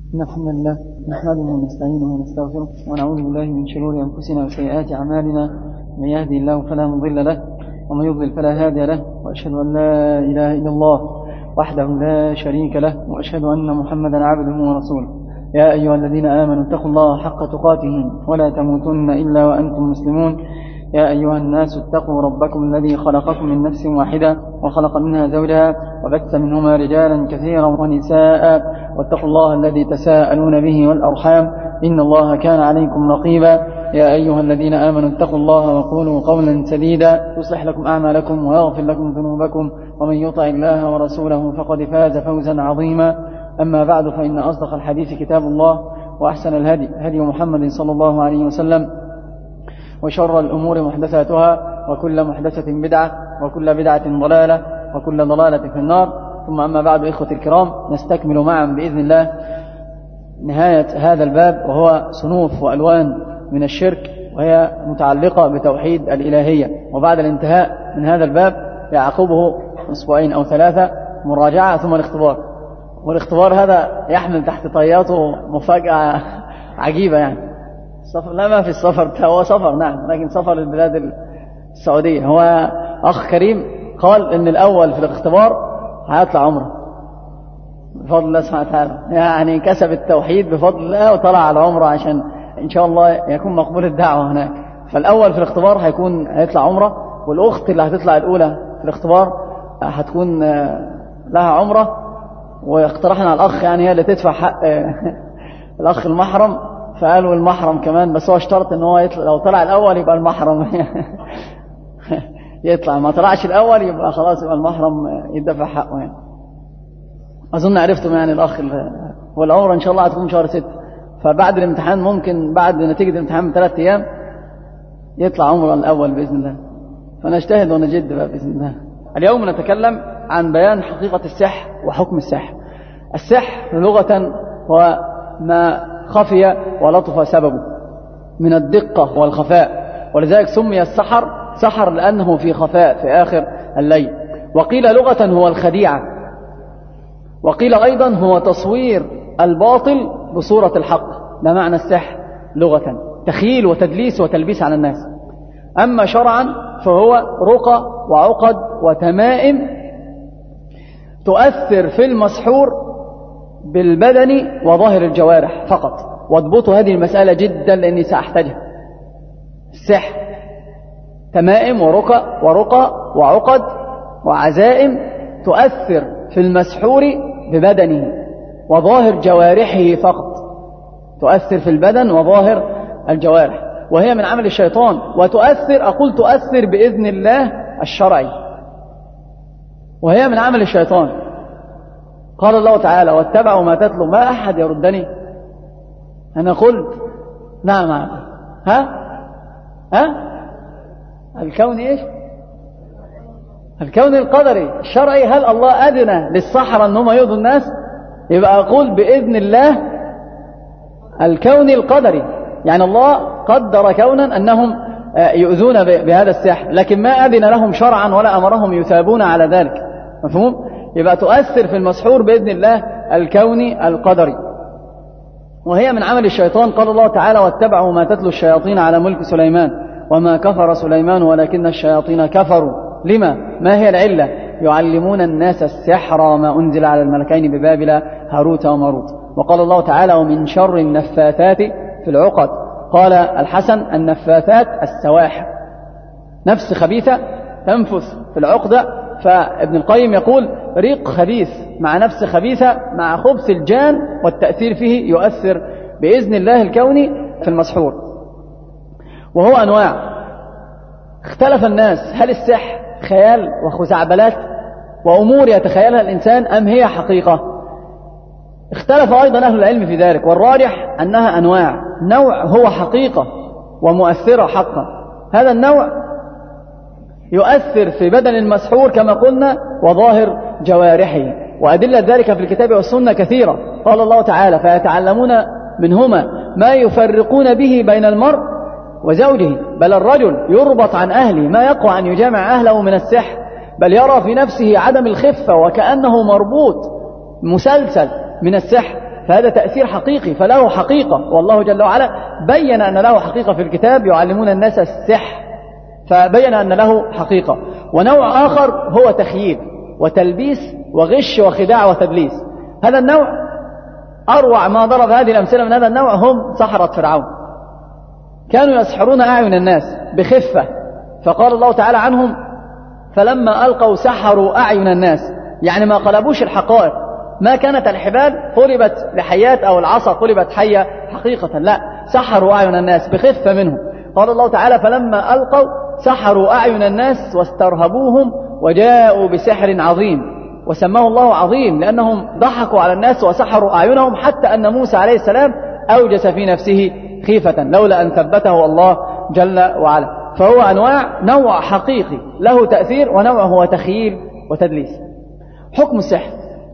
الحمد لله نحمده ونستعينه ونستغفره ونعوذ بالله من شرور أنفسنا وسيئات أعمالنا. من يهدي الله فلا مضل له ومن يضلل فلا هادي له، وأشهد أن لا إله إلا الله وحده لا شريك له، وأشهد أن محمدا عبده ورسوله. يا أيها الذين آمنوا اتقوا الله حق تقاته ولا تموتن إلا وأنتم مسلمون. يا أيها الناس اتقوا ربكم الذي خلقكم من نفس واحدة وخلق منها زوجها وبث منهما رجالا كثيرا ونساء، واتقوا الله الذي تساءلون به والأرحام إن الله كان عليكم رقيبا. يا أيها الذين آمنوا اتقوا الله وقولوا قولا سديدا يصلح لكم أعمالكم ويغفر لكم ذنوبكم، ومن يطع الله ورسوله فقد فاز فوزا عظيما. أما بعد، فإن أصدق الحديث كتاب الله، وأحسن الهدي هدي محمد صلى الله عليه وسلم، وشر الأمور محدثاتها، وكل محدثة بدعة، وكل بدعة ضلالة، وكل ضلالة في النار. ثم أما بعد، إخوة الكرام، نستكمل معا بإذن الله نهاية هذا الباب، وهو صنوف وألوان من الشرك، وهي متعلقة بتوحيد الإلهية. وبعد الانتهاء من هذا الباب يعقبه أسبوعين أو 3 مراجعة ثم الاختبار. والاختبار هذا يحمل تحت طياته مفاجأة عجيبة، يعني السفر لا ما في السفر، هو سفر نعم، لكن سفر البلاد السعودية. هو أخ كريم قال إن الأول في الاختبار هيطلع عمره بفضل الله سبحانه وتعالى، يعني كسب التوحيد بفضل الله وطلع على عمره عشان إن شاء الله يكون مقبول الدعوة هناك. فالأول في الاختبار هيطلع عمره، والأخت اللي هتطلع الأولى في الاختبار هتكون لها عمره. واقترحنا على الأخ يعني هي اللي تدفع حق الأخ المحرم، فقالوا المحرم كمان، بس هو اشترط ان هو يطلع، لو طلع الاول يبقى المحرم يطلع، ما طلعش الاول يبقى خلاص يبقى المحرم يدفع حقه. يعني اظن عرفتم يعني الاخ والعمره ان شاء الله هتكون شهر 6، فبعد الامتحان ممكن بعد نتيجه الامتحان ب3 ايام يطلع عمره الاول باذن الله. فنجتهد ونجد بقى باذن الله. اليوم نتكلم عن بيان حقيقه السحر وحكم السحر. السحر لغه هو ما خفي ولطف سببه من الدقة والخفاء، ولذلك سمي السحر سحر لأنه في خفاء في آخر الليل. وقيل لغة هو الخديعة، وقيل أيضا هو تصوير الباطل بصورة الحق. ده معنى السحر لغة، تخيل وتدليس وتلبيس على الناس. أما شرعا فهو رقى وعقد وتمائم تؤثر في المسحور بالبدن وظاهر الجوارح فقط. واضبطوا هذه المسألة جدا لأني سأحتاجها. السحر تمائم ورقى وعقد وعزائم تؤثر في المسحور ببدنه وظاهر جوارحه فقط، تؤثر في البدن وظاهر الجوارح، وهي من عمل الشيطان. تؤثر بإذن الله الشرعي، وهي من عمل الشيطان. قال الله تعالى: واتبعوا ما تتلو. ما أحد يردني، أنا قلت نعم. الكون إيش؟ الكون القدري الشرعي. هل الله أذن للسحرة أنهم يؤذوا الناس؟ يبقى أقول بإذن الله الكون القدري، يعني الله قدر كونا أنهم يؤذون بهذا السحر، لكن ما أذن لهم شرعا ولا أمرهم يثابون على ذلك. مفهوم؟ يبقى تؤثر في المسحور بإذن الله الكوني القدري، وهي من عمل الشيطان. قال الله تعالى: واتبعوا ما تتلو الشياطين على ملك سليمان وما كفر سليمان ولكن الشياطين كفروا. لما؟ ما هي العلة؟ يعلمون الناس السحر وما أنزل على الملكين ببابل هاروت وماروت. وقال الله تعالى: ومن شر النفاثات في العقد. قال الحسن: النفاثات السواحر، نفس خبيثة تنفث في العقدة. فابن القيم يقول: ريق خبيث مع نفس خبيثة مع خبث الجان والتأثير فيه يؤثر بإذن الله الكوني في المسحور. وهو أنواع. اختلف الناس هل السحر خيال وخزعبلات وأمور يتخيلها الإنسان أم هي حقيقة؟ اختلف أيضا أهل العلم في ذلك، والراجح أنها أنواع. نوع هو حقيقة ومؤثرة حقا، هذا النوع يؤثر في بدن المسحور كما قلنا وظاهر جوارحه، وأدلة ذلك في الكتاب والسنة كثيرة. قال الله تعالى: فيتعلمون منهما ما يفرقون به بين المرء وزوجه. بل الرجل يربط عن أهله ما يقوى أن يجامع أهله من السحر، بل يرى في نفسه عدم الخفة وكأنه مربوط مسلسل من السحر. فهذا تأثير حقيقي، فله حقيقة، والله جل وعلا بين أن له حقيقة في الكتاب، يعلمون الناس السحر، فبين أن له حقيقة. ونوع آخر هو تخييل وتلبيس وغش وخداع وتدليس. هذا النوع أروع ما ضرب هذه الأمثلة من هذا النوع هم سحرة فرعون، كانوا يسحرون أعين الناس بخفة، فقال الله تعالى عنهم فلما ألقوا سحروا أعين الناس، يعني ما قلبوش الحقائق، ما كانت الحبال قلبت لحيات أو العصا قلبت حية حقيقة، لا، سحروا أعين الناس بخفة منهم. قال الله تعالى فلما ألقوا سحروا أعين الناس واسترهبوهم وجاءوا بسحر عظيم، وسماه الله عظيم لأنهم ضحكوا على الناس وسحروا أعينهم، حتى أن موسى عليه السلام أوجس في نفسه خيفة لولا أن ثبته الله جل وعلا. فهو أنواع، نوع حقيقي له تأثير، ونوع هو تخييل وتدليس. حكم السحر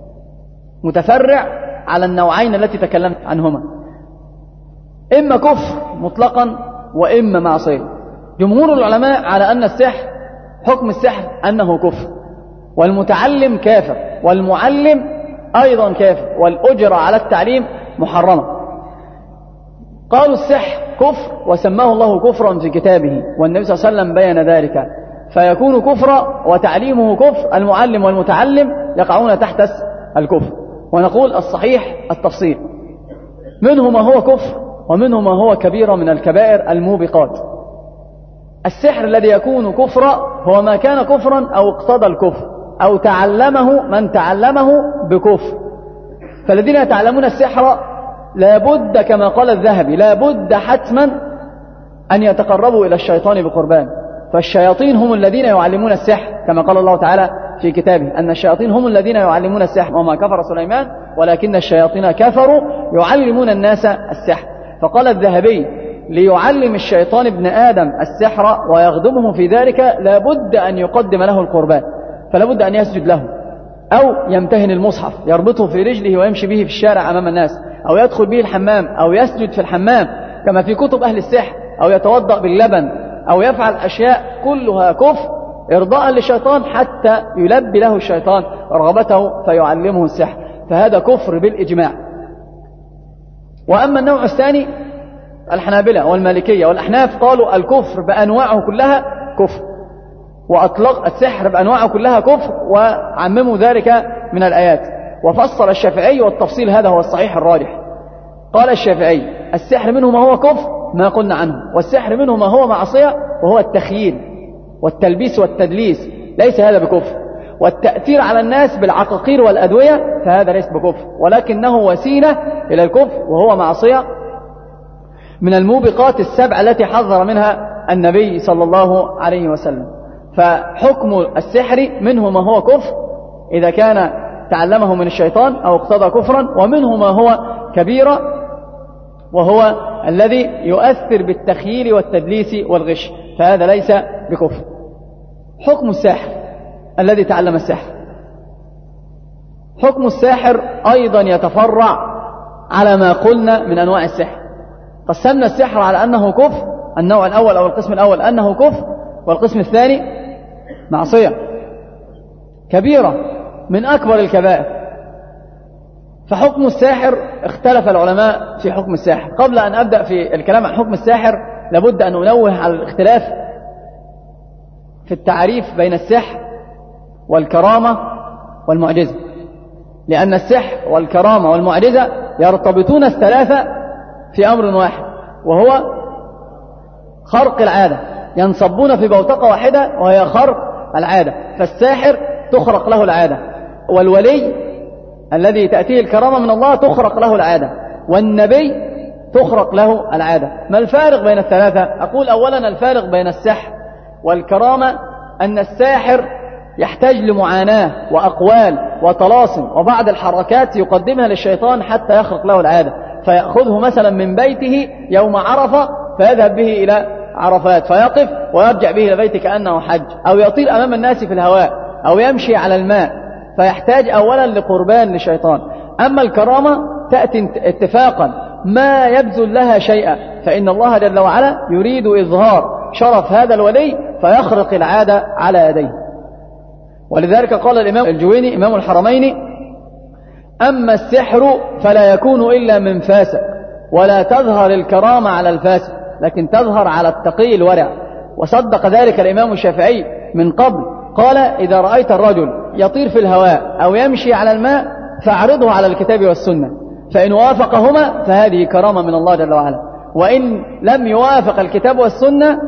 متفرع على النوعين التي تكلمت عنهما، إما كفر مطلقا وإما معصية. جمهور العلماء على أن السحر، حكم السحر أنه كفر، والمتعلم كافر، والمعلم أيضا كافر، والأجرة على التعليم محرمة. قالوا السحر كفر وسماه الله كفرا في كتابه، والنبي صلى الله عليه وسلم بين ذلك، فيكون كفرا وتعليمه كفر، المعلم والمتعلم يقعون تحت الكفر. ونقول الصحيح التفصيل، منه ما هو كفر ومنه ما هو كبيرة من الكبائر الموبقات. السحر الذي يكون كفرا هو ما كان كفرا أو اقتضى الكفر أو تعلمه من تعلمه بكفر. فالذين يتعلمون السحر لابد كما قال الذهبي لابد حتما أن يتقربوا إلى الشيطان بقربان، فالشياطين هم الذين يعلمون السحر، كما قال الله تعالى في كتابه أن الشياطين هم الذين يعلمون السحر، وما كفر سليمان ولكن الشياطين كفروا يعلمون الناس السحر. فقال الذهبي ليعلم الشيطان ابن آدم السحر ويخدمه في ذلك لابد أن يقدم له القربان، فلابد أن يسجد له، أو يمتهن المصحف يربطه في رجله ويمشي به في الشارع أمام الناس، أو يدخل به الحمام، أو يسجد في الحمام كما في كتب أهل السحر، أو يتوضأ باللبن، أو يفعل أشياء كلها كفر إرضاء للشيطان حتى يلبي له الشيطان رغبته فيعلمه السحر، فهذا كفر بالإجماع. وأما النوع الثاني الحنابلة والمالكية والأحناف قالوا الكفر بأنواعه كلها كفر، وأطلق السحر بأنواعه كلها كفر، وعمموا ذلك من الآيات. وفصل الشافعي، والتفصيل هذا هو الصحيح الراجح. قال الشافعي السحر منه ما هو كفر ما قلنا عنه، والسحر منه ما هو معصية وهو التخييل والتلبيس والتدليس، ليس هذا بكفر. والتأثير على الناس بالعقاقير والأدوية فهذا ليس بكفر، ولكنه وسيلة إلى الكفر، وهو معصية من الموبقات السبع التي حذر منها النبي صلى الله عليه وسلم. فحكم السحر منه ما هو كفر إذا كان تعلمه من الشيطان أو اقتضى كفرا، ومنه ما هو كبيرة وهو الذي يؤثر بالتخييل والتدليس والغش، فهذا ليس بكفر. حكم الساحر الذي تعلم السحر، حكم الساحر أيضا يتفرع على ما قلنا من أنواع السحر. قسمنا السحر على أنه كفر، النوع الأول أو القسم الأول أنه كفر، والقسم الثاني معصية كبيرة من أكبر الكبائر. فحكم الساحر اختلف العلماء في حكم الساحر. قبل أن أبدأ في الكلام عن حكم الساحر لابد أن أنوه على الاختلاف في التعريف بين السحر والكرامة والمعجزة، لأن السحر والكرامة والمعجزة يرتبطون الثلاثة في أمر واحد، وهو خرق العادة، ينصبون في بوتقة واحدة وهي خرق العادة. فالساحر تخرق له العادة، والولي الذي تأتيه الكرامة من الله تخرق له العادة، والنبي تخرق له العادة. ما الفارق بين الثلاثة؟ أقول أولا الفارق بين السحر والكرامة أن الساحر يحتاج لمعاناة وأقوال وطلاسم وبعض الحركات يقدمها للشيطان حتى يخرق له العادة، فيأخذه مثلا من بيته يوم عرفة فيذهب به إلى عرفات فيقف ويرجع به إلى بيته كأنه حج، أو يطير أمام الناس في الهواء، أو يمشي على الماء، فيحتاج أولا لقربان للشيطان. أما الكرامة تأتي اتفاقا ما يبذل لها شيئا، فإن الله جل وعلا يريد إظهار شرف هذا الولي فيخرق العادة على يديه. ولذلك قال الإمام الجويني إمام الحرمين أما السحر فلا يكون إلا من فاسق، ولا تظهر الكرامة على الفاسق، لكن تظهر على التقي الورع. وصدق ذلك الإمام الشافعي من قبل، قال: إذا رأيت الرجل يطير في الهواء أو يمشي على الماء فاعرضه على الكتاب والسنة، فإن وافقهما فهذه كرامة من الله جل وعلا، وإن لم يوافق الكتاب والسنة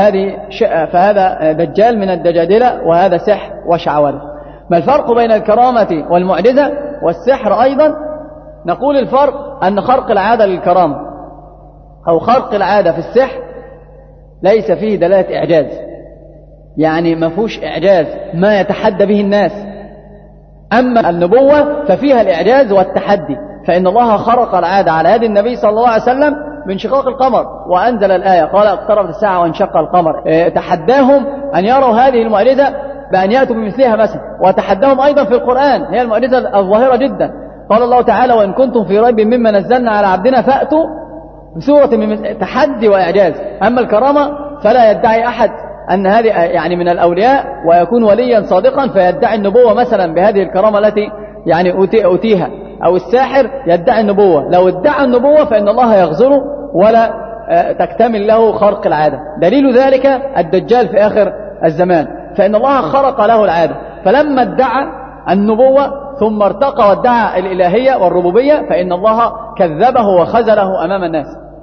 فهذا دجال من الدجاجلة، وهذا سحر وشعوذة. ما الفرق بين الكرامة والمعجزة والسحر؟ أيضا نقول الفرق أن خرق العادة للكرامة أو خرق العادة في السحر ليس فيه دلالة إعجاز، يعني ما فيهوش إعجاز ما يتحدى به الناس. أما النبوة ففيها الإعجاز والتحدي، فإن الله خرق العادة على يد النبي صلى الله عليه وسلم بانشقاق القمر، وأنزل الآية قال: اقتربت الساعة وانشق القمر. تحداهم أن يروا هذه المعجزة بأن يأتوا بمثلها مثلا، وتحداهم أيضا في القرآن، هي المعجزة الظاهرة جدا. قال الله تعالى: وإن كنتم في ريب مما نزلنا على عبدنا فأتوا بسورة من تحدي وإعجاز. أما الكرامة فلا يدعي أحد أن هذه يعني من الأولياء ويكون وليا صادقا فيدعي النبوة مثلا بهذه الكرامة التي يعني أوتيها، أو الساحر يدعي النبوة. لو ادعى النبوة فإن الله يغزره ولا تكتمل له خرق العادة. دليل ذلك الدجال في آخر الزمان، فإن الله خرق له العادة، فلما ادعى النبوة ثم ارتقى وادعى الإلهية والربوبية فإن الله كذبه وخزله أمام الناس.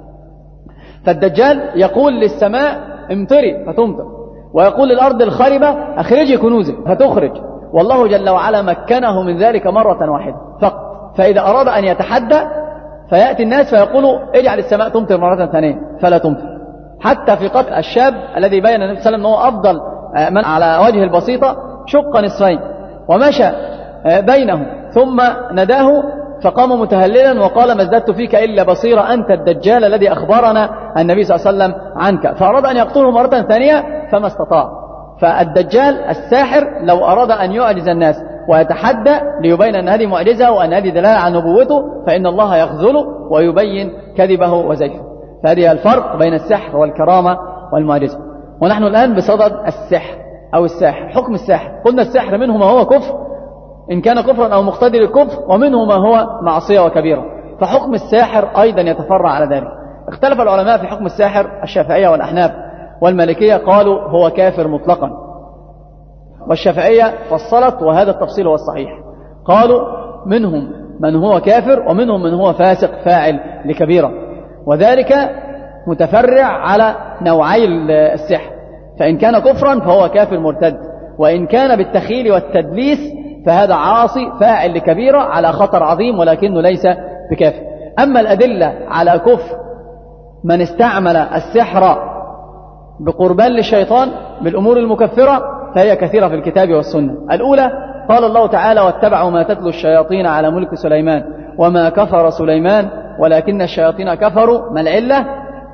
فالدجال يقول للسماء: امطري فتمطر، ويقول للأرض الخربة: اخرجي كنوزك فتخرج، والله جل وعلا مكنه من ذلك مرة واحدة فقط. فإذا أراد أن يتحدى فيأتي الناس فيقولوا: اجعل السماء تمطر مرة ثانية، فلا تمطر. حتى في قتل الشاب الذي بين النبي صلى الله عليه وسلم أنه أفضل من على وجه البسيطة، شق نصفين ومشى بينهم ثم نداه فقام متهللا وقال: ما ازددت فيك إلا بصيرا، أنت الدجال الذي أخبرنا النبي صلى الله عليه وسلم عنك. فأراد أن يقتله مرة ثانية فما استطاع. فالدجال الساحر لو أراد أن يعجز الناس ويتحدى ليبين أن هذه معجزة وأن هذه دلالة على نبوته فإن الله يخذله ويبين كذبه وزيفه. فهذه الفرق بين السحر والكرامة والمعجزة. ونحن الآن بصدد السحر أو الساحر. حكم الساحر، قلنا السحر منه ما هو كفر إن كان كفرا أو مقتدر الكفر، ومنه ما هو معصية وكبيرة. فحكم الساحر أيضا يتفرع على ذلك. اختلف العلماء في حكم الساحر، الشافعية والأحناف والمالكية قالوا هو كافر مطلقا، والشافعية فصلت وهذا التفصيل هو الصحيح، قالوا منهم من هو كافر ومنهم من هو فاسق فاعل لكبيرة، وذلك متفرع على نوعي السحر. فإن كان كفرا فهو كافر مرتد، وإن كان بالتخيل والتدليس فهذا عاصي فاعل لكبيرة على خطر عظيم ولكنه ليس بكافر. أما الأدلة على كفر من استعمل السحر بقربان للشيطان بالأمور المكفرة فهي كثيرة في الكتاب والسنة. الأولى قال الله تعالى: واتبعوا ما تتلو الشياطين على ملك سليمان وما كفر سليمان ولكن الشياطين كفروا. ما العلة؟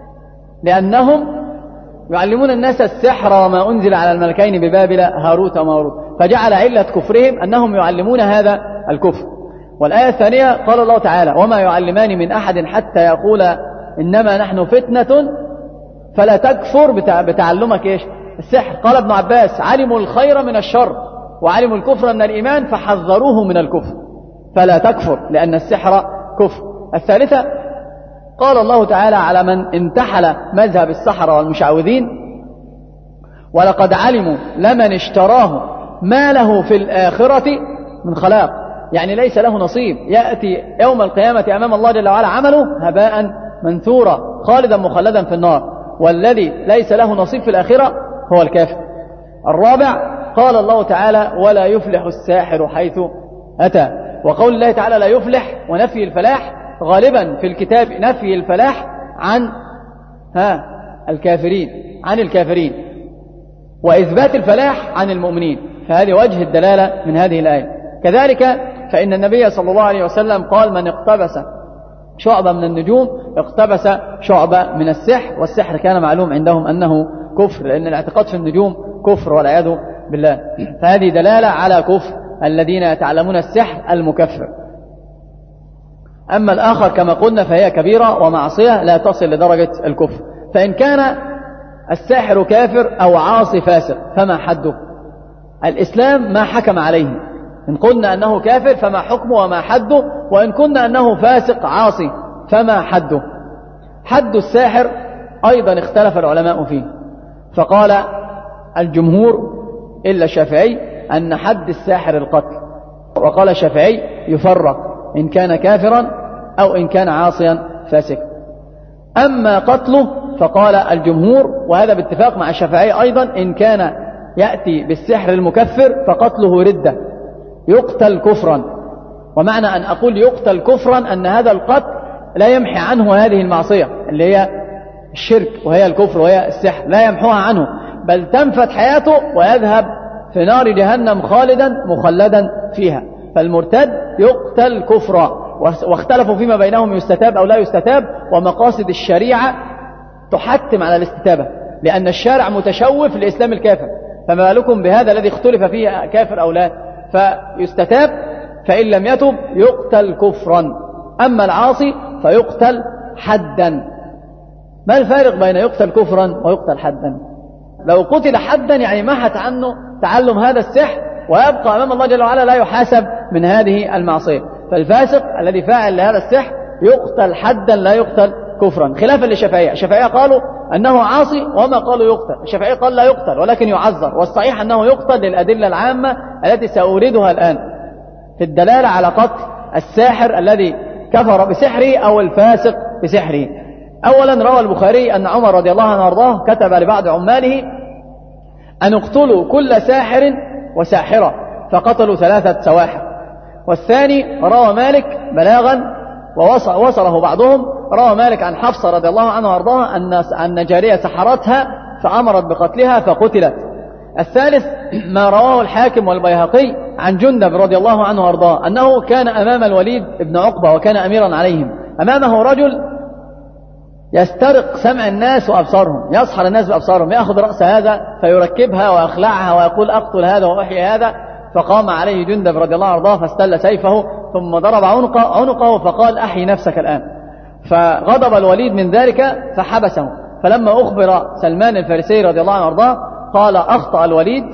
لأنهم يعلمون الناس السحر وما أنزل على الملكين ببابل هاروت وماروت، فجعل علة كفرهم أنهم يعلمون هذا الكفر. والآية الثانية قال الله تعالى: وما يعلمان من أحد حتى يقولا إنما نحن فتنة فلا تكفر بتعلمك إيش؟ السحر. قال ابن عباس: علموا الخير من الشر وعلموا الكفر من الإيمان فحذروه من الكفر فلا تكفر، لأن السحر كفر. الثالثة قال الله تعالى على من انتحل مذهب السحرة والمشعوذين: ولقد علموا لمن اشتراه ما له في الآخرة من خلاق، يعني ليس له نصيب، يأتي يوم القيامة أمام الله جل وعلا عمله هباء منثورا خالدا مخلدا في النار، والذي ليس له نصيب في الآخرة هو الكافر. الرابع قال الله تعالى: ولا يفلح الساحر حيث أتى. وقول الله تعالى لا يفلح ونفي الفلاح غالبا في الكتاب نفي الفلاح عن الكافرين وإثبات الفلاح عن المؤمنين، فهذه وجه الدلالة من هذه الآية. كذلك فإن النبي صلى الله عليه وسلم قال: من اقتبس شعبة من النجوم اقتبس شعبة من السحر، والسحر كان معلوم عندهم أنه كفر، لأن الاعتقاد في النجوم كفر والعياذ بالله. فهذه دلالة على كفر الذين يتعلمون السحر المكفر. أما الآخر كما قلنا فهي كبيرة ومعصية لا تصل لدرجة الكفر. فإن كان الساحر كافر أو عاصي فاسق فما حده؟ الإسلام ما حكم عليه، إن قلنا أنه كافر فما حكمه وما حده، وإن كنا أنه فاسق عاصي فما حده. حد الساحر أيضا اختلف العلماء فيه، فقال الجمهور إلا الشافعي أن حد الساحر القتل، وقال الشافعي يفرق إن كان كافرا أو إن كان عاصيا فاسقا. أما قتله فقال الجمهور، وهذا باتفاق مع الشافعي أيضا، إن كان يأتي بالسحر المكفر فقتله ردة، يقتل كفرا. ومعنى أن أقول يقتل كفرا أن هذا القتل لا يمحي عنه هذه المعصية اللي هي الشرك وهي الكفر وهي السحر، لا يمحوها عنه، بل تنفت حياته ويذهب في نار جهنم خالدا مخلدا فيها. فالمرتد يقتل كفرا. واختلفوا فيما بينهم يستتاب أو لا يستتاب، ومقاصد الشريعة تحتم على الاستتابة، لأن الشارع متشوف لإسلام الكافر، فما بالكم بهذا الذي اختلف فيه كافر أو لا، فيستتاب، فإن لم يتب يقتل كفرا. أما العاصي فيقتل حدا. ما الفارق بين يقتل كفرا ويقتل حدا؟ لو قتل حدا يعني محت عنه تعلم هذا السحر، ويبقى أمام الله جل وعلا لا يحاسب من هذه المعصية. فالفاسق الذي فاعل لهذا السحر يقتل حدا لا يقتل كفرا، خلافا للشافعية. الشافعية قالوا أنه عاصي وما قالوا يقتل، الشافعية قال لا يقتل ولكن يعذر، والصحيح أنه يقتل للأدلة العامة التي سأوردها الآن في الدلالة على قتل الساحر الذي كفر بسحره أو الفاسق بسحره. أولا روى البخاري أن عمر رضي الله عنه وارضاه كتب لبعض عماله أن اقتلوا كل ساحر وساحرة، فقتلوا 3 سواحر. والثاني روى مالك بلاغا ووصله بعضهم، روى مالك عن حفصة رضي الله عنها وارضاها أن جارية سحرتها فأمرت بقتلها فقتلت. الثالث ما رواه الحاكم والبيهقي عن جندب رضي الله عنه وارضاه أنه كان أمام الوليد بن عقبة وكان أميرا عليهم، أمامه رجل يسترق سمع الناس وأبصارهم، يسحر الناس بأبصارهم، يأخذ رأس هذا فيركبها ويخلعها ويقول أقتل هذا وأحيي هذا. فقام عليه جندب رضي الله عنه وارضاه فاستل سيفه ثم ضرب عنقه فقال أحيي نفسك الآن. فغضب الوليد من ذلك فحبسه. فلما أخبر سلمان الفارسي رضي الله عنه وارضاه قال أخطأ الوليد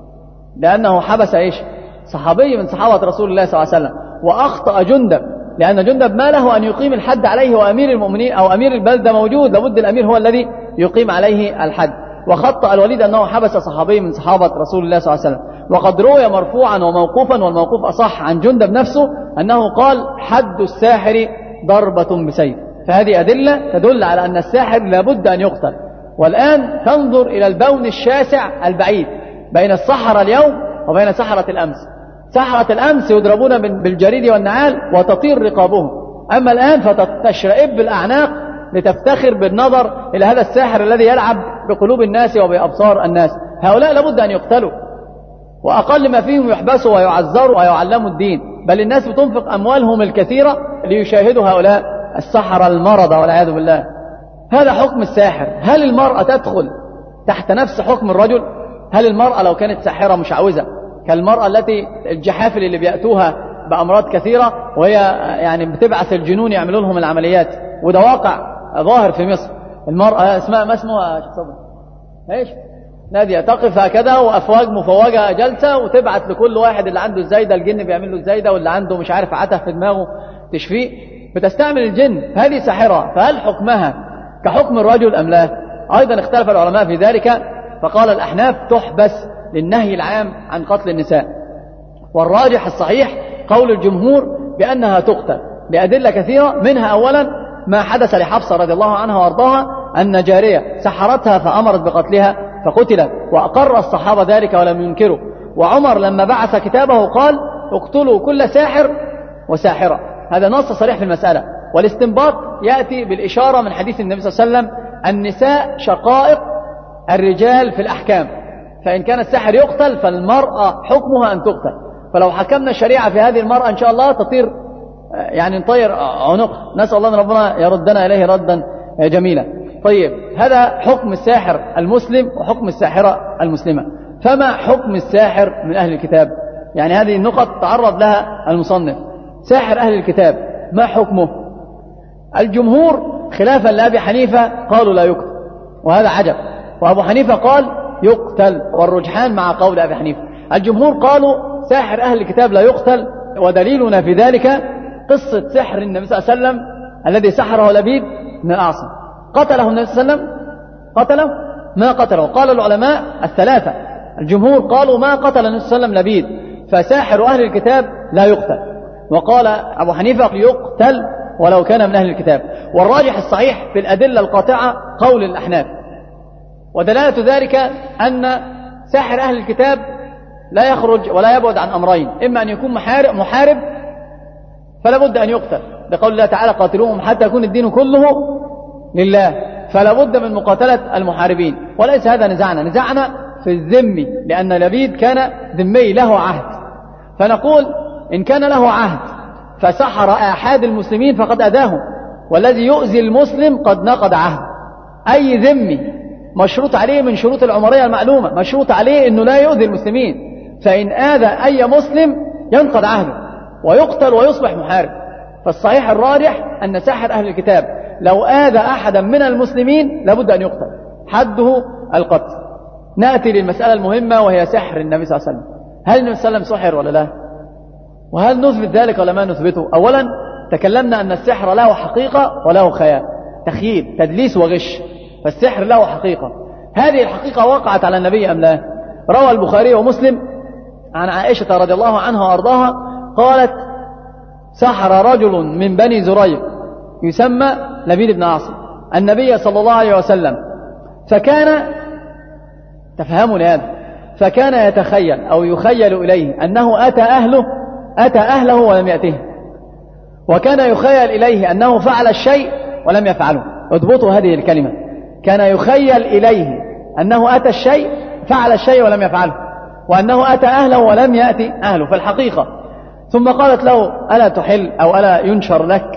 لأنه حبس صحابي من صحابة رسول الله صلى الله عليه وسلم، وأخطأ جندب لأن جندب ما له أن يقيم الحد عليه، وأمير المؤمنين أو أمير البلدة موجود، لابد الأمير هو الذي يقيم عليه الحد. وخطأ الوليد أنه حبس صحابي من صحابة رسول الله صلى الله عليه وسلم. وقد روي مرفوعا وموقوفا، والموقوف أصح عن جندب نفسه أنه قال حد الساحر ضربة بسيف. فهذه أدلة تدل على أن الساحر لابد أن يقتل. والآن تنظر إلى البون الشاسع البعيد بين السحرة اليوم وبين سحرة الأمس. سحرة الأمس يضربون بالجريد والنعال وتطير رقابهم، أما الآن فتشرئب بالأعناق لتفتخر بالنظر إلى هذا الساحر الذي يلعب بقلوب الناس وبأبصار الناس. هؤلاء لابد أن يقتلوا، وأقل ما فيهم يحبسوا ويعذروا ويعلموا الدين، بل الناس بتنفق أموالهم الكثيرة ليشاهدوا هؤلاء السحرة المرضى والعياذ بالله. هذا حكم الساحر. هل المرأة تدخل تحت نفس حكم الرجل؟ هل المرأة لو كانت ساحرة مشعوذة كالمرأة التي الجحافل اللي بيأتوها بأمراض كثيرة وهي يعني بتبعث الجنون يعملوا لهم العمليات، وده واقع ظاهر في مصر، المرأة اسمها ما اسمها ايش نادية تقف هكذا وأفواج مفوجة جلسة وتبعت لكل واحد اللي عنده الزايدة الجن بيعمل له الزايدة، واللي عنده مش عارف عته في دماغه تشفيه، بتستعمل الجن. هذه ساحرة، فهل حكمها كحكم الرجل أم لا؟ أيضا اختلف العلماء في ذلك، فقال الأحناف تحبس للنهي العام عن قتل النساء، والراجح الصحيح قول الجمهور بأنها تقتل لأدلة كثيرة، منها أولا ما حدث لحفصة رضي الله عنها وارضاها أن جارية سحرتها فأمرت بقتلها فقتلت، وأقر الصحابة ذلك ولم ينكروا. وعمر لما بعث كتابه قال اقتلوا كل ساحر وساحرة، هذا نص صريح في المسألة. والاستنباط يأتي بالإشارة من حديث النبي صلى الله عليه وسلم النساء شقائق الرجال في الأحكام، فإن كان الساحر يقتل فالمرأة حكمها أن تقتل. فلو حكمنا الشريعة في هذه المرأة إن شاء الله تطير يعني نطير عنقها، نسأل الله أن ربنا يردنا إليه ردا جميلا. طيب هذا حكم الساحر المسلم وحكم الساحرة المسلمة. فما حكم الساحر من أهل الكتاب؟ يعني هذه النقط تعرض لها المصنف. ساحر أهل الكتاب ما حكمه؟ الجمهور خلافا لأبي حنيفة قالوا لا يقتل، وهذا عجب، وأبو حنيفة قال يقتل، والرجحان مع قول أبي حنيفة. الجمهور قالوا ساحر أهل الكتاب لا يقتل، ودليلنا في ذلك قصة سحر النبي صلى الله عليه وسلم الذي سحره لبيد بن الأعصم. قتله النبي صلى الله عليه وسلم؟ قتله؟ ما قتله. قال العلماء الثلاثة الجمهور قالوا ما قتل النبي صلى الله عليه وسلم لبيد، فساحر أهل الكتاب لا يقتل. وقال أبو حنيفة يقتل ولو كان من أهل الكتاب. والراجح الصحيح في الأدلة القاطعة قول الأحناف. ودلالة ذلك أن ساحر أهل الكتاب لا يخرج ولا يبعد عن أمرين: إما أن يكون محارب فلا بد أن يقتل، لقول الله تعالى قاتلوهم حتى يكون الدين كله لله، فلا بد من مقاتلة المحاربين. وليس هذا نزعنا في الذمي، لأن لبيد كان ذمي له عهد، فنقول إن كان له عهد فسحر آحاد المسلمين فقد أذاهم، والذي يؤذي المسلم قد نقض عهد. أي ذمي مشروط عليه من شروط العمرية المعلومة، مشروط عليه أنه لا يؤذي المسلمين، فإن آذى أي مسلم ينقض عهده ويقتل ويصبح محارب. فالصحيح الراجح أن ساحر أهل الكتاب لو آذى أحدا من المسلمين لابد أن يقتل، حده القتل. نأتي للمسألة المهمة وهي سحر النبي صلى الله عليه وسلم. هل النبي صلى الله عليه وسلم سحر ولا لا؟ وهل نثبت ذلك ولا ما نثبته؟ أولا تكلمنا أن السحر له حقيقة وله خيال، تخييل، تدليس وغش، فالسحر له حقيقة. هذه الحقيقة وقعت على النبي أم لا؟ روى البخاري ومسلم عن عائشة رضي الله عنها وأرضاها قالت: سحر رجل من بني زريق يسمى لبيد بن عاصم النبي صلى الله عليه وسلم، فكان، تفهموا لهذا، فكان يتخيل أو يخيل إليه أنه أتى أهله ولم يأته، وكان يخيل إليه أنه فعل الشيء ولم يفعله. اضبطوا هذه الكلمة: كان يخيل إليه أنه أتى الشيء، فعل الشيء ولم يفعله، وأنه أتى أهله ولم يأتي أهله في الحقيقة. ثم قالت له: ألا تحل أو ألا ينشر لك،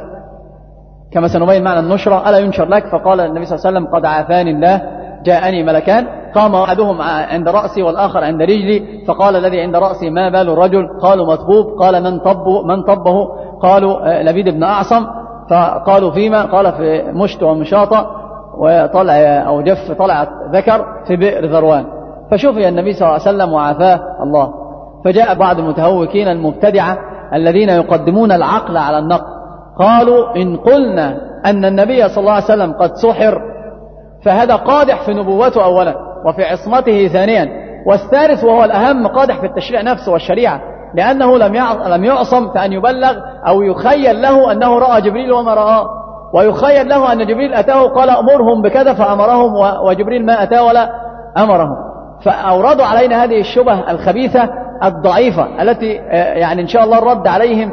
كما سنبين معنى النشرة، ألا ينشر لك؟ فقال النبي صلى الله عليه وسلم: قد عافاني الله، جاءني ملكان، قام أحدهم عند رأسي والآخر عند رجلي، فقال الذي عند رأسي: ما بال الرجل؟ قالوا: مطبوب. قال: من طبه؟ قالوا: لبيد بن أعصم. فقالوا: فيما؟ قال: في مشط ومشاطة وطلع أو جف طلعت ذكر في بئر ذروان. فشفي النبي صلى الله عليه وسلم وعافاه الله. فجاء بعض المتهوكين المبتدعة الذين يقدمون العقل على النقل، قالوا: إن قلنا أن النبي صلى الله عليه وسلم قد سحر فهذا قادح في نبوته أولا، وفي عصمته ثانيا، والثالث وهو الأهم قادح في التشريع نفسه والشريعة، لأنه لم يعصم فأن يبلغ أو يخيل له أنه رأى جبريل وما رآه، ويخيل له أن جبريل أتاه قال: أمرهم بكذا فأمرهم، وجبريل ما أتاه ولا أمرهم. فأوردوا علينا هذه الشبه الخبيثة الضعيفة التي يعني إن شاء الله الرد عليهم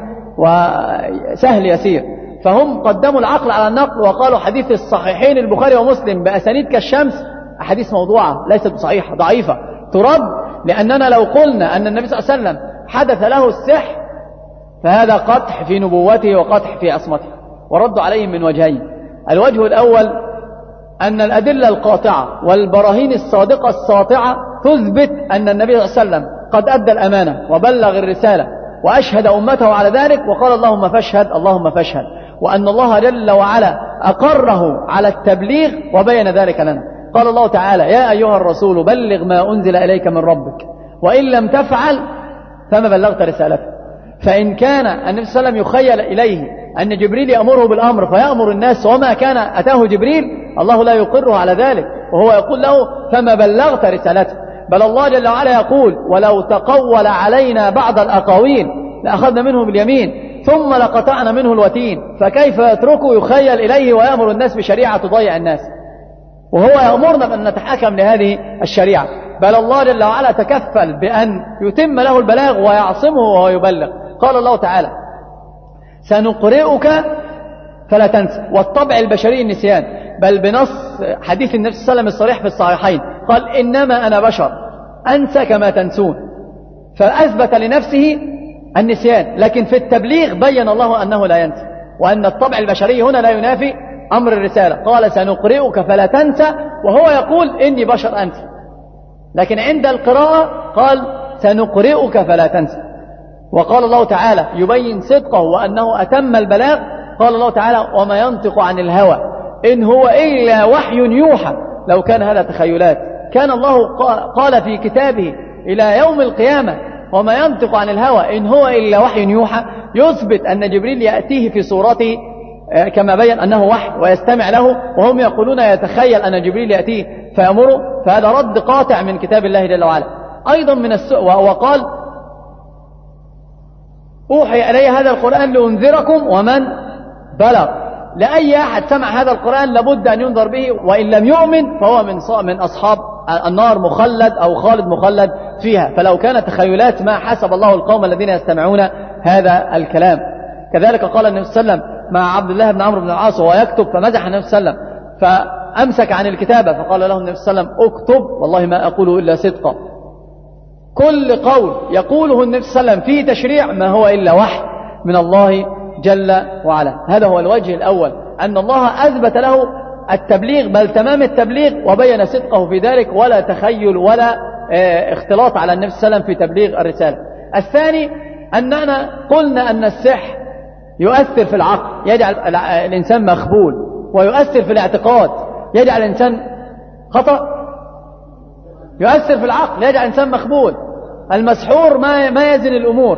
وسهل يسير. فهم قدموا العقل على النقل وقالوا: حديث الصحيحين البخاري ومسلم بأسانيد كالشمس أحاديث موضوعة ليست صحيحة، ضعيفة، ترد، لأننا لو قلنا أن النبي صلى الله عليه وسلم حدث له السحر فهذا قدح في نبوته وقدح في عصمته. وردوا عليهم من وجهين: الوجه الأول أن الأدلة القاطعة والبراهين الصادقة الساطعة تثبت أن النبي صلى الله عليه وسلم قد أدى الأمانة وبلغ الرسالة وأشهد أمته على ذلك، وقال: اللهم فاشهد، اللهم فاشهد، وأن الله جل وعلا أقره على التبليغ وبين ذلك لنا. قال الله تعالى: يا أيها الرسول بلغ ما أنزل إليك من ربك وإن لم تفعل فما بلغت رسالته. فإن كان النبي صلى الله عليه وسلم يخيل إليه أن جبريل يأمره بالأمر فيأمر الناس وما كان أتاه جبريل، الله لا يقره على ذلك، وهو يقول له: فما بلغت رسالته. بل الله جل وعلا يقول: ولو تقول علينا بعض الأقاويل لأخذنا منه باليمين ثم لقطعنا منه الوتين. فكيف يتركه يخيل إليه ويأمر الناس بشريعة تضيع الناس، وهو يأمرنا بأن نتحكم لهذه الشريعة؟ بل الله جل وعلا تكفل بأن يتم له البلاغ ويعصمه وهو يبلغ. قال الله تعالى: سنقرئك فلا تنسى، والطبع البشري النسيان، بل بنص حديث النبي صلى الله عليه وسلم الصريح في الصحيحين قال: إنما أنا بشر أنسى كما تنسون، فأثبت لنفسه النسيان. لكن في التبليغ بين الله أنه لا ينسى، وأن الطبع البشري هنا لا ينافي أمر الرسالة. قال: سنقرئك فلا تنسى، وهو يقول: إني بشر أنسى، لكن عند القراءة قال: سنقرئك فلا تنسى. وقال الله تعالى يبين صدقه وأنه أتم البلاغ، قال الله تعالى: وما ينطق عن الهوى إن هو إلا وحي يوحى. لو كان هذا تخيلات كان الله قال في كتابه إلى يوم القيامة وما ينطق عن الهوى إن هو إلا وحي يوحى، يثبت أن جبريل يأتيه في صورته كما بين أنه وحي ويستمع له، وهم يقولون يتخيل أن جبريل يأتيه فيأمره، فهذا رد قاطع من كتاب الله جل وعلا. أيضا من وقال أوحي إلي هذا القرآن لأنذركم ومن بلغ. لأي أحد سمع هذا القرآن لابد أن ينذر به، وإن لم يؤمن فهو من أصحاب النار مخلد أو خالد مخلد فيها. فلو كانت تخيلات ما حسب الله القوم الذين يستمعون هذا الكلام. كذلك قال النبي صلى الله عليه وسلم مع عبد الله بن عمرو بن العاص وهو يكتب، فمزح النبي صلى الله عليه وسلم فأمسك عن الكتابة، فقال له النبي صلى الله عليه وسلم اكتب والله ما أقوله إلا صدقا. كل قول يقوله النبي صلى الله عليه وسلم في تشريع ما هو إلا وحي من الله جل وعلا. هذا هو الوجه الأول، أن الله أثبت له التبليغ بل تمام التبليغ وبين صدقه في ذلك، ولا تخيل ولا اختلاط على النبي صلى الله عليه وسلم في تبليغ الرسالة. الثاني أننا قلنا أن السحر يؤثر في العقل، يجعل الإنسان مخبول، ويؤثر في الاعتقاد، يجعل الإنسان خطأ، يؤثر في العقل، يجعل الإنسان مخبول. المسحور ما يزن الأمور.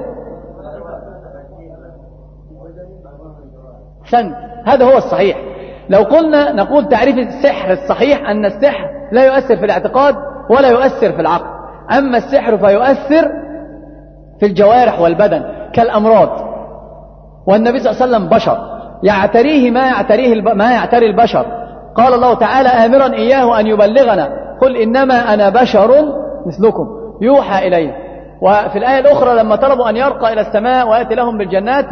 هذا هو الصحيح. لو قلنا نقول تعريف السحر الصحيح أن السحر لا يؤثر في الاعتقاد ولا يؤثر في العقل، أما السحر فيؤثر في الجوارح والبدن كالأمراض. والنبي صلى الله عليه وسلم بشر يعتريه ما يعتري البشر. قال الله تعالى آمرا إياه أن يبلغنا قل إنما أنا بشر مثلكم يوحى إلي. وفي الآية الأخرى لما طلبوا أن يرقى إلى السماء ويأتي لهم بالجنات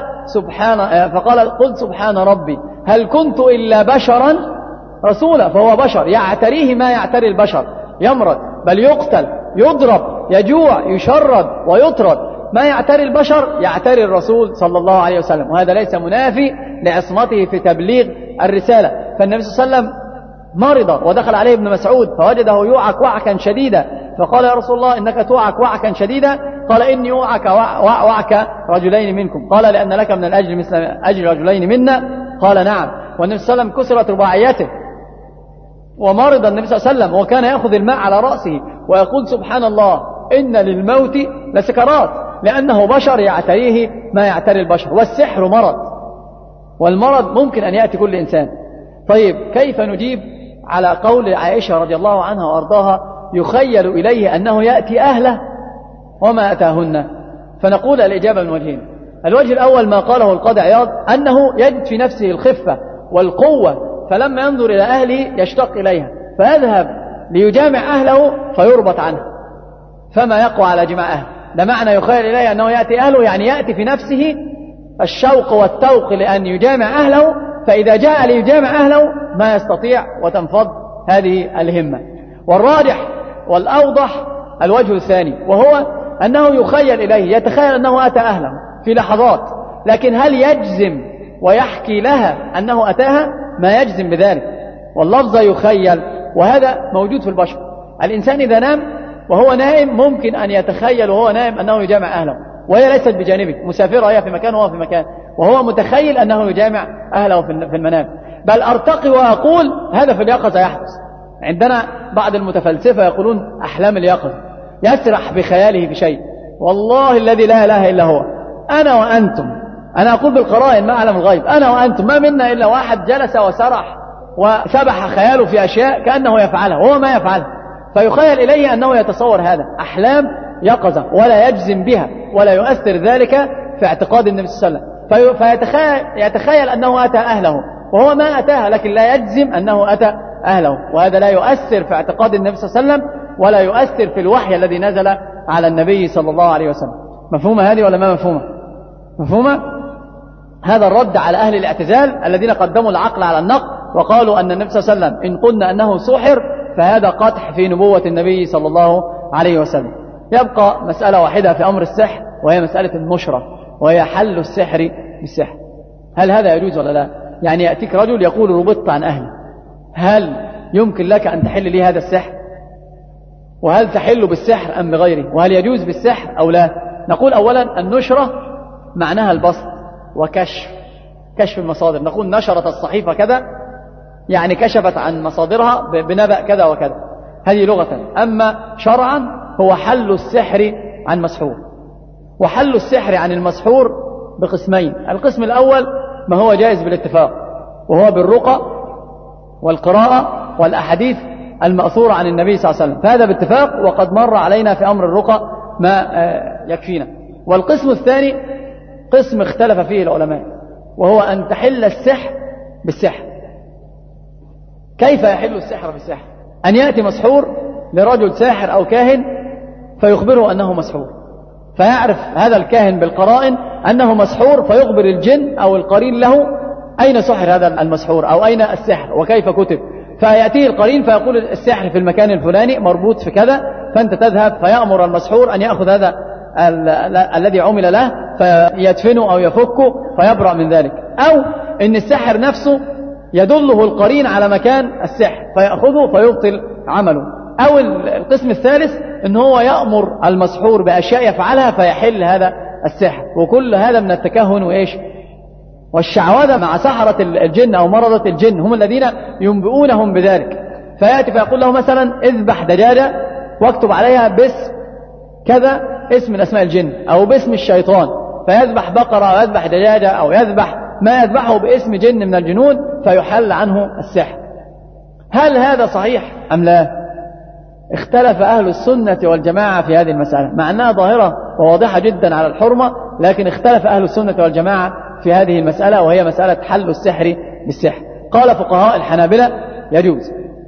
فقال قل سبحان ربي هل كنت إلا بشرا رسولا. فهو بشر يعتريه ما يعتري البشر، يمرض بل يقتل يضرب يجوع يشرد ويطرد. ما يعتري البشر يعتري الرسول صلى الله عليه وسلم، وهذا ليس منافي لعصمته في تبليغ الرسالة. فالنبي صلى الله عليه وسلم مرض ودخل عليه ابن مسعود فوجده يوعك وعكا شديدا، فقال يا رسول الله إنك توعك وعكا شديدا؟ قال إني أوعك وعك رجلين منكم. قال لأن لك من الأجر مثل أجر رجلين منا؟ قال نعم. والنبي صلى الله عليه وسلم كسرت رباعيته ومرض النبي صلى الله عليه وسلم، وكان يأخذ الماء على رأسه ويقول سبحان الله إن للموت لسكرات، لأنه بشر يعتريه ما يعتري البشر. والسحر مرض، والمرض ممكن أن يأتي كل إنسان. طيب كيف نجيب على قول عائشة رضي الله عنها وأرضاها يخيل إليه أنه يأتي أهله وما أتاهن؟ فنقول الإجابة من وجهين. الوجه الأول ما قاله القاضي عياض أنه يجد في نفسه الخفة والقوة، فلما ينظر إلى أهله يشتاق إليها فيذهب ليجامع أهله فيربط عنه فما يقوى على جماع أهله. ده معنى يخيل إليه أنه يأتي أهله، يعني يأتي في نفسه الشوق والتوق لأن يجامع أهله، فإذا جاء ليجامع أهله ما يستطيع وتنفض هذه الهمة. والراجح والأوضح الوجه الثاني، وهو أنه يخيل إليه، يتخيل أنه أتى أهله في لحظات، لكن هل يجزم ويحكي لها أنه أتاها؟ ما يجزم بذلك، واللفظ يخيل، وهذا موجود في البشر. الإنسان إذا نام وهو نائم ممكن أن يتخيل وهو نائم أنه يجامع أهله، وهي ليست بجانبه، مسافرة هي في مكان وهو في مكان، وهو متخيل أنه يجامع أهله في المنام. بل أرتقي وأقول هذا في اليقظة يحدث. عندنا بعض المتفلسفة يقولون أحلام اليقظة، يسرح بخياله في شيء، والله الذي لا إله إلا هو أنا وأنتم، أنا أقول بالقرائن ما أعلم الغيب، أنا وأنتم ما منا إلا واحد جلس وسرح وسبح خياله في أشياء كأنه يفعلها وهو ما يفعلها، فيخيل إليه أنه يتصور هذا. أحلام يقظة ولا يجزم بها ولا يؤثر ذلك في اعتقاد النبي صلى الله عليه وسلم، فيتخيل أنه أتى أهله وهو ما أتاها، لكن لا يجزم أنه أتى أهله، وهذا لا يؤثر في اعتقاد النبي صلى الله عليه وسلم ولا يؤثر في الوحي الذي نزل على النبي صلى الله عليه وسلم. مفهومة هذه ولا ما مفهومة؟ مفهومة؟ هذا الرد على أهل الاعتزال الذين قدموا العقل على النقل وقالوا أن النبي صلى الله عليه وسلم إن قلنا أنه سحر فهذا قدح في نبوة النبي صلى الله عليه وسلم. يبقى مسألة واحدة في أمر السحر، وهي مسألة النشرة، وهي حل السحر بالسحر. هل هذا يجوز ولا لا؟ يعني يأتيك رجل يقول ربطت عن أهلي، هل يمكن لك أن تحل لي هذا السحر؟ وهل تحل بالسحر أم بغيره؟ وهل يجوز بالسحر أو لا؟ نقول أولا النشرة معناها البسط وكشف المصادر. نقول نشرت الصحيفة كذا، يعني كشفت عن مصادرها بنبأ كذا وكذا، هذه لغة. أما شرعا هو حل السحر عن مسحور. وحل السحر عن المسحور بقسمين: القسم الأول ما هو جائز بالاتفاق، وهو بالرقى والقراءة والأحاديث المأثورة عن النبي صلى الله عليه وسلم، فهذا باتفاق، وقد مر علينا في أمر الرقى ما يكفينا. والقسم الثاني قسم اختلف فيه العلماء، وهو أن تحل السحر بالسحر. كيف يحل السحر بالسحر؟ أن يأتي مسحور لرجل ساحر أو كاهن فيخبره أنه مسحور، فيعرف هذا الكاهن بالقرائن أنه مسحور، فيخبر الجن أو القرين له أين سحر هذا المسحور أو أين السحر وكيف كتب، فيأتيه القرين فيقول السحر في المكان الفلاني مربوط في كذا، فأنت تذهب فيأمر المسحور أن يأخذ هذا الذي عمل له فيدفنه أو يفكه فيبرأ من ذلك، أو إن السحر نفسه يدله القرين على مكان السحر فيأخذه فيبطل عمله، أو القسم الثالث إن هو يأمر المسحور بأشياء يفعلها فيحل هذا السحر. وكل هذا من التكهن وإيش والشعوذة مع سحرة الجن أو مرضة الجن، هم الذين ينبئونهم بذلك. فيأتي فيقول له مثلا اذبح دجاجة واكتب عليها باسم كذا، اسم من أسماء الجن، أو باسم الشيطان، فيذبح بقرة أو يذبح دجاجة أو يذبح ما يذبحه باسم جن من الجنود فيحل عنه السحر. هل هذا صحيح أم لا؟ اختلف أهل السنة والجماعة في هذه المسألة، مع أنها ظاهرة وواضحة جدا على الحرمة، لكن اختلف أهل السنة والجماعة في هذه المسألة، وهي مسألة حل السحر بالسحر. قال فقهاء الحنابلة يجوز،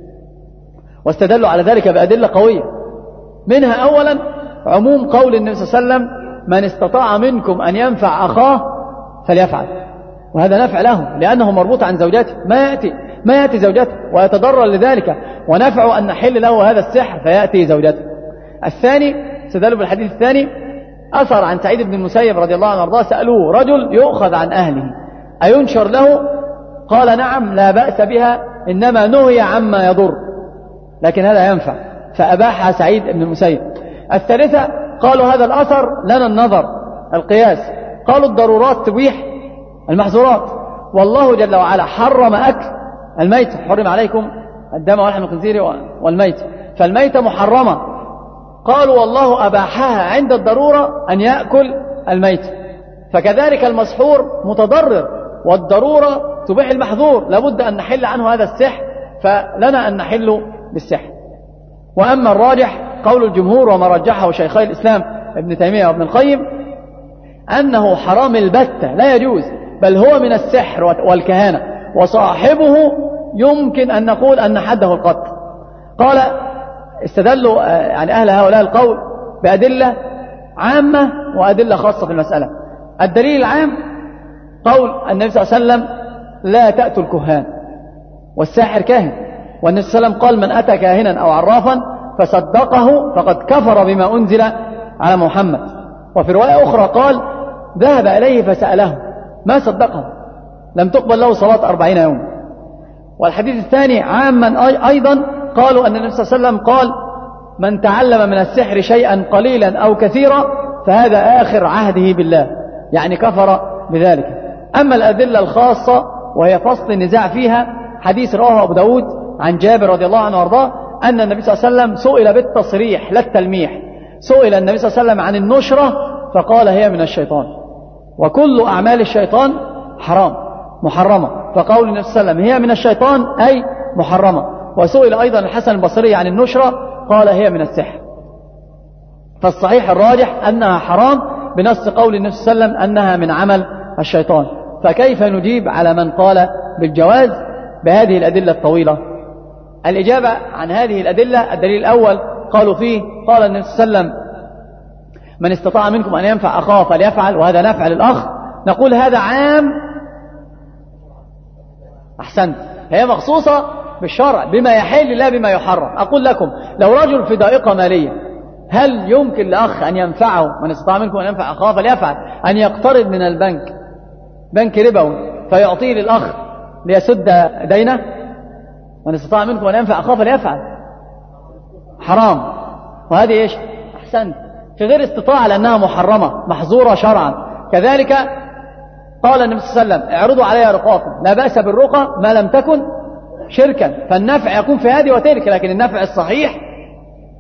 واستدلوا على ذلك بأدلة قوية، منها أولا عموم قول النبي صلى الله عليه وسلم من استطاع منكم أن ينفع أخاه فليفعل، وهذا نفع له لأنه مربوط عن زوجته، ما يأتي زوجته ويتضرر لذلك، ونفع أن نحل له هذا السحر فيأتي زوجته. الثاني استدلوا بالحديث الثاني أثر عن سعيد بن المسيب رضي الله عنه وارضاه، سألوه رجل يؤخذ عن أهله أينشر له؟ قال نعم لا بأس بها، إنما نهي عما يضر، لكن هذا ينفع، فأباح سعيد بن المسيب. الثالثة قالوا هذا الأثر لنا النظر القياس، قالوا الضرورات تبيح المحظورات، والله جل وعلا حرم أكل الميت، حرم عليكم الدم ولحم الخنزير والميت، فالميتة محرمة، قالوا والله أباحها عند الضرورة أن يأكل الميت، فكذلك المسحور متضرر، والضرورة تبيح المحظور، لابد أن نحل عنه هذا السحر، فلنا أن نحله بالسحر. وأما الراجح قول الجمهور وما رجحه شيخي الإسلام ابن تيمية وابن القيم أنه حرام البتة، لا يجوز، بل هو من السحر والكهانة، وصاحبه يمكن أن نقول أن حده القتل. قال استدلوا يعني أهل هؤلاء القول بأدلة عامة وأدلة خاصة في المسألة. الدليل العام قول النبي صلى الله عليه وسلم لا تأتوا الكهان، والساحر كاهن، والنبي صلى الله عليه وسلم قال من أتى كاهنا أو عرافا فصدقه فقد كفر بما أنزل على محمد. وفي رواية أخرى قال ذهب إليه فسأله ما صدقه، لم تقبل له صلاة 40 يوم. والحديث الثاني عاما أيضا قالوا أن النبي صلى الله عليه وسلم قال من تعلم من السحر شيئا قليلا أو كثيرا فهذا آخر عهده بالله، يعني كفر بذلك. أما الأدلة الخاصة وهي فصل النزاع فيها حديث رواه أبو داود عن جابر رضي الله عنه وارضاه أن النبي صلى الله عليه وسلم سئل بالتصريح لا التلميح، سئل النبي صلى الله عليه وسلم عن النشرة فقال هي من الشيطان، وكل أعمال الشيطان حرام محرمة، فقول النبي صلى الله عليه وسلم هي من الشيطان أي محرمة. وسئل أيضا الحسن البصري عن النشرة قال هي من السحر. فالصحيح الراجح أنها حرام بنص قول النبي صلى الله عليه وسلم أنها من عمل الشيطان. فكيف نجيب على من قال بالجواز بهذه الأدلة الطويلة؟ الإجابة عن هذه الأدلة الدليل الأول قالوا فيه قال النبي صلى الله عليه وسلم من استطاع منكم أن ينفع أخاه فليفعل، وهذا نفع للأخ. نقول هذا عام، أحسنت، هي مخصوصة بالشرع بما يحل لا بما يحرم. أقول لكم لو رجل في ضائقة مالية هل يمكن لأخ أن ينفعه؟ من استطاع منكم أن ينفع أخاه فليفعل. أن يقترض من البنك بنك ربوي فيعطيه للأخ ليسد دينه؟ من استطاع منكم أن ينفع أخاه فليفعل، حرام. وهذه إيش؟ أحسنت، في غير استطاعة لأنها محرمة محظورة شرعا. كذلك قال النبي صلى الله عليه وسلم اعرضوا علي رقاكم، لا بأس بالرقى ما لم تكن شركا، فالنفع يكون في هذه وتلك، لكن النفع الصحيح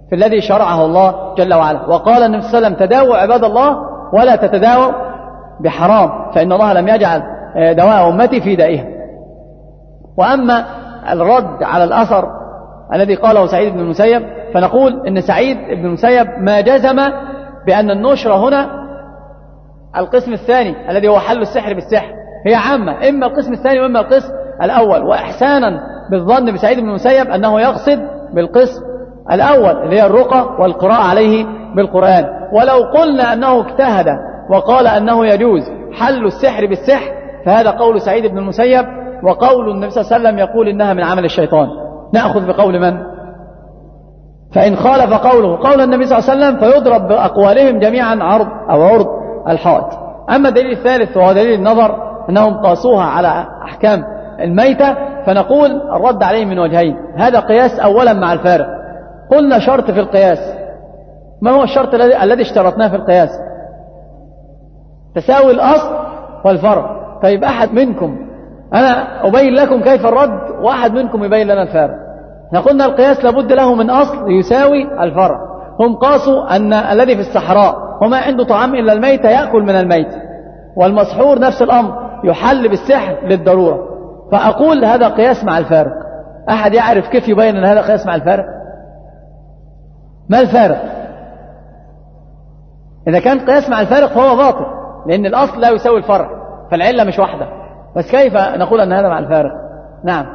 في الذي شرعه الله جل وعلا. وقال النبي صلى الله عليه وسلم: تداووا عباد الله ولا تتداووا بحرام، فإن الله لم يجعل دواء أمتي في دائها. وأما الرد على الأثر الذي قاله سعيد بن المسيب، فنقول إن سعيد بن المسيب ما جزم بأن النشر هنا القسم الثاني الذي هو حل السحر بالسحر هي عامة، إما القسم الثاني وإما القسم الأول. وإحسانا بالظن بسعيد بن المسيب أنه يقصد بالقسم الأول اللي هي الرقى والقراءة عليه بالقرآن. ولو قلنا أنه اجتهد وقال أنه يجوز حل السحر بالسحر فهذا قول سعيد بن المسيب، وقول النبي صلى الله عليه وسلم يقول إنها من عمل الشيطان. نأخذ بقول من؟ فإن خالف قوله قول النبي صلى الله عليه وسلم فيضرب بأقوالهم جميعا عرض أو عرض الحائط. أما الدليل الثالث وهو دليل النظر أنهم قاسوها على أحكام الميتة، فنقول الرد عليه من وجهين. هذا قياس أولا مع الفارق. قلنا شرط في القياس، ما هو الشرط الذي اشترطناه في القياس؟ تساوي الأصل والفرق. طيب أحد منكم، أنا أبين لكم كيف الرد وأحد منكم يبين لنا الفارق. قلنا القياس لابد له من أصل يساوي الفرع. هم قاسوا أن الذي في الصحراء وما عنده طعام إلا الميتة يأكل من الميت، والمسحور نفس الأمر يحل بالسحر للضرورة. فأقول هذا قياس مع الفارق. أحد يعرف كيف يبين أن هذا قياس مع الفارق؟ ما الفارق؟ إذا كان قياس مع الفارق فهو باطل، لأن الأصل لا يساوي الفرع، فالعلة مش واحدة. بس كيف نقول أن هذا مع الفارق؟ نعم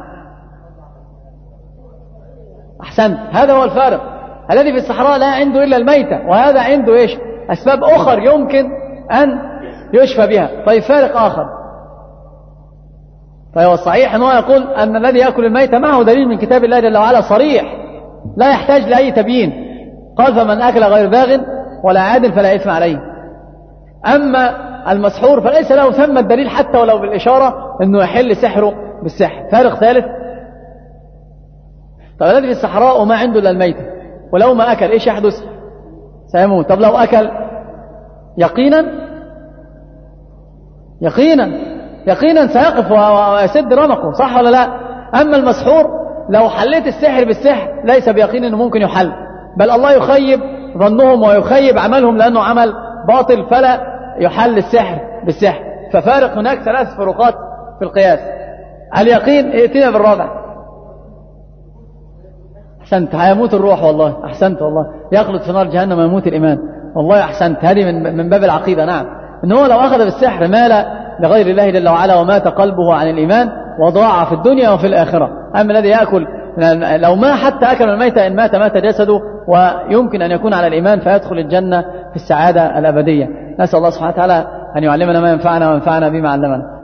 أحسنت، هذا هو الفارق. الذي في الصحراء لا عنده إلا الميتة، وهذا عنده إيش؟ أسباب أخر يمكن أن يشفى بها. طيب فارق آخر. طيب الصحيح أنه يقول أن الذي يأكل الميتة معه دليل من كتاب الله جل وعلا صريح لا يحتاج لأي تبيين. قال: فمن أكل غير باغ ولا عادل فلا إثم عليه. أما المسحور فليس له ثم الدليل حتى ولو بالإشارة أنه يحل سحره بالسحر. فارق ثالث. طب الذي في الصحراء وما عنده إلا الميتة، ولو ما أكل إيش يحدث؟ سيموت. طب لو أكل يقينا سيقف ويسد رمقه، صح ولا لا؟ أما المسحور لو حليت السحر بالسحر ليس بيقين أنه ممكن يحل، بل الله يخيب ظنهم ويخيب عملهم لأنه عمل باطل، فلا يحل السحر بالسحر. ففارق هناك 3 فروقات في القياس. اليقين ائتنا بالرابع. أحسنت، هيموت الروح والله. أحسنت والله، يخلد في نار جهنم ويموت الإيمان. والله أحسنت، هذه من باب العقيدة. نعم، إنه لو أخذ بالسحر مال لغير الله جل وعلا ومات قلبه عن الإيمان وضاع في الدنيا وفي الآخرة. أما الذي يأكل لو ما حتى أكل الميتة إن مات جسده ويمكن أن يكون على الإيمان فيدخل الجنة في السعادة الأبدية. نسأل الله سبحانه وتعالى أن يعلمنا ما ينفعنا وينفعنا بما علمنا.